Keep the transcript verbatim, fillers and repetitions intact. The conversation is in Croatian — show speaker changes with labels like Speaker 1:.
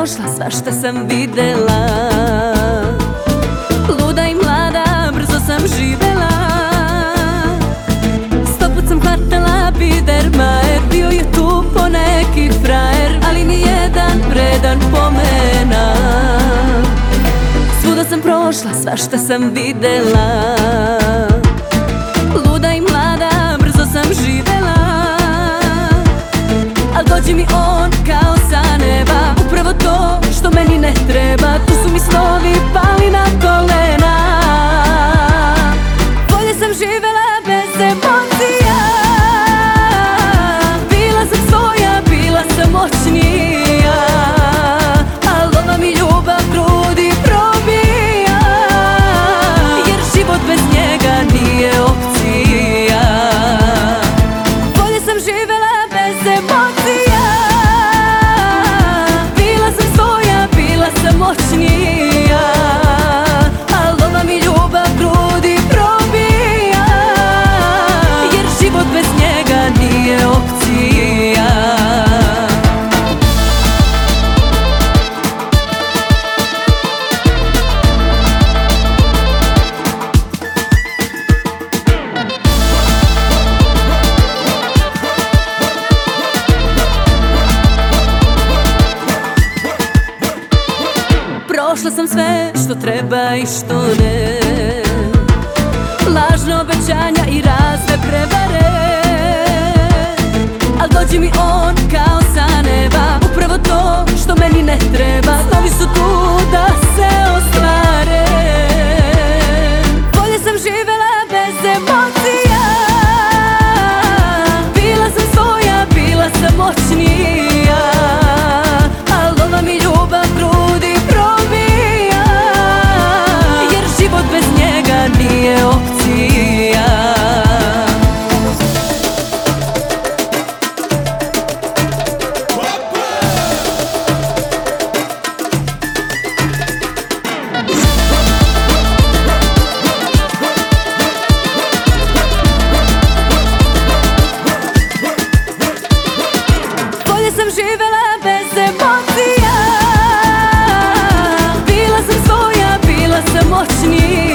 Speaker 1: prošla, svašta sam videla. Luda i mlada, brzo sam živela. Sto put sam hvatala Biedermajer, bio je tu poneki frajer, ali nijedan vredan pomena. Svuda sam prošla, svašta sam videla. Luda i mlada, brzo sam živela. Al dođe mi on kao sa neba, upravo to što meni ne treba. Tu su mi snovi pali na kolena. Bolje sam živela bez emocija. Bila sam svoja, bila sam moćnija. Al ova mi ljubav grudi probija, jer život bez njega nije opcija. Bolje sam živela bez emocija. Bila sam svoja, bila sam moćnija. Al ova mi ljubav grudi probija, jer život bez njega nije opcija. Prošla sam sve što treba i što ne, lažne obećanja i razne prevare. Al dođe mi on kao sa neba, upravo to što meni ne treba. Snovi su tu da se ostvare. Bolje sam živela bez emocija. Bila sam svoja, bila sam moćnija. Al ova mi ljubav grudi probija, jer život bez njega nije opcija. Bolje sam živela bez emocija. Bila sam svoja, bila sam moćnija.